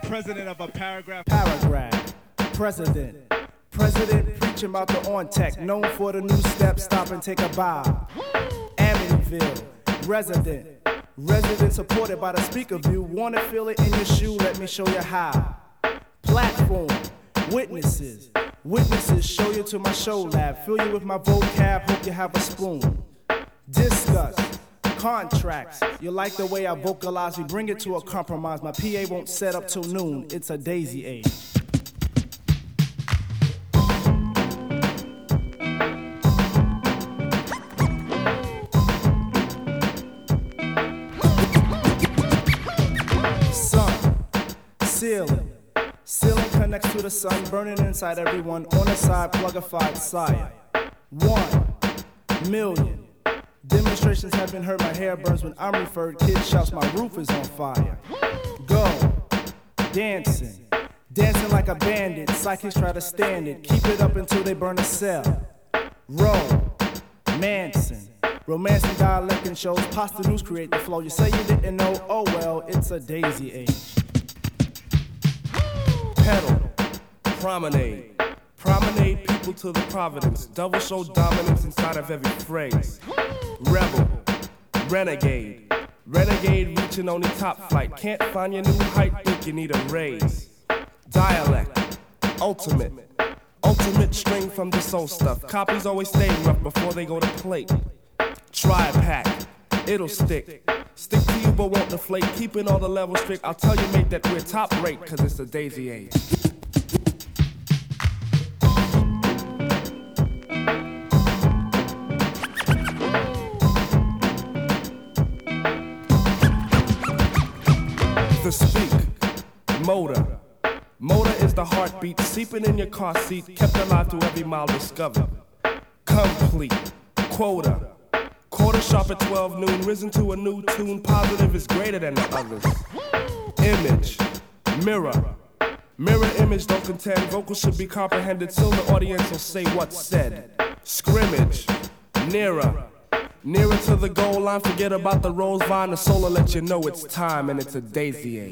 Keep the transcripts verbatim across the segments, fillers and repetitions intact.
president of a paragraph. Paragraph. President. President preaching about the on-tech, known for the new step, stop and take a bow. Amityville. Resident. Resident supported by the speaker view. Wanna feel it in your shoe? Let me show you how. Platform. Witnesses. Witnesses show you to my show lab. Fill you with my vocab, hope you have a spoon. Discuss. Contracts. You like the way I vocalize, we bring it to a compromise. My P A won't set up till noon, it's a daisy age. Sun, ceiling. Ceiling connects to the sun, burning inside everyone. On the side, plugified sire. One million. Demonstrations have been heard, my hair burns when I'm referred. Kid shouts, my roof is on fire. Go, dancing, dancing like a bandit. Psychics try to stand it, keep it up until they burn a cell. Row, Manson, romancing dialect and shows. Pasta news create the flow. You say you didn't know, oh well, it's a daisy age. Pedal, promenade. Promenade people to the providence. Double show dominance inside of every phrase. Rebel, renegade. Renegade reaching only top flight. Can't find your new height, think you need a raise. Dialect, ultimate. Ultimate string from the soul stuff. Copies always stay rough before they go to plate. Try a pack, it'll stick. Stick to you but won't deflate. Keeping all the levels strict. I'll tell you mate that we're top rate, cause it's the daisy age. The speak, motor. Motor is the heartbeat, seeping in your car seat, kept alive through every mile discovered. Complete, quota. Quarter sharp at twelve noon, risen to a new tune, positive is greater than the others. Image, mirror. Mirror image don't contend, vocals should be comprehended so the audience will say what's said. Scrimmage, nearer. Nearer to the goal line, forget about the rose vine. The soul will let you know it's time and it's a daisy age.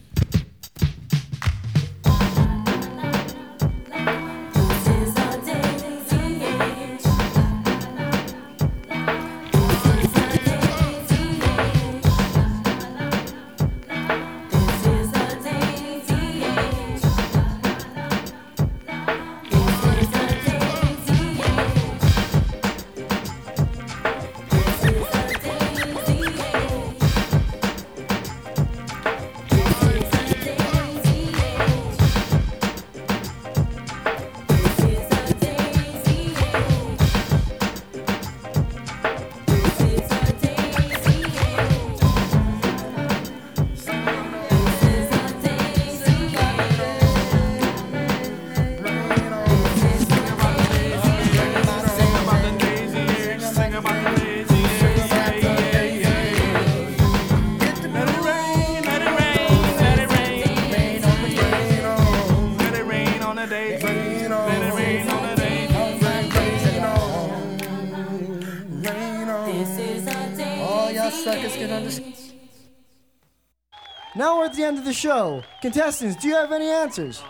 Now we're at the end of the show. Contestants, do you have any answers?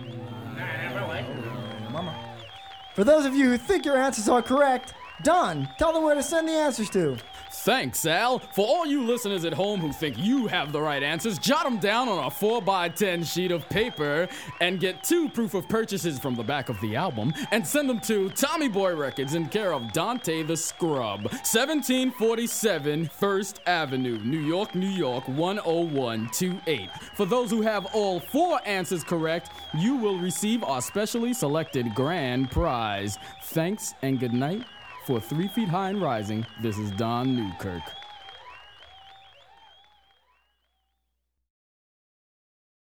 For those of you who think your answers are correct, Don, tell them where to send the answers to. Thanks, Al. For all you listeners at home who think you have the right answers, jot them down on a four by ten sheet of paper and get two proof of purchases from the back of the album and send them to Tommy Boy Records in care of Dante the Scrub, seventeen forty-seven First Avenue, New York, New York, one oh one two eight. For those who have all four answers correct, you will receive our specially selected grand prize. Thanks and good night. For Three Feet High and Rising, this is Don Newkirk.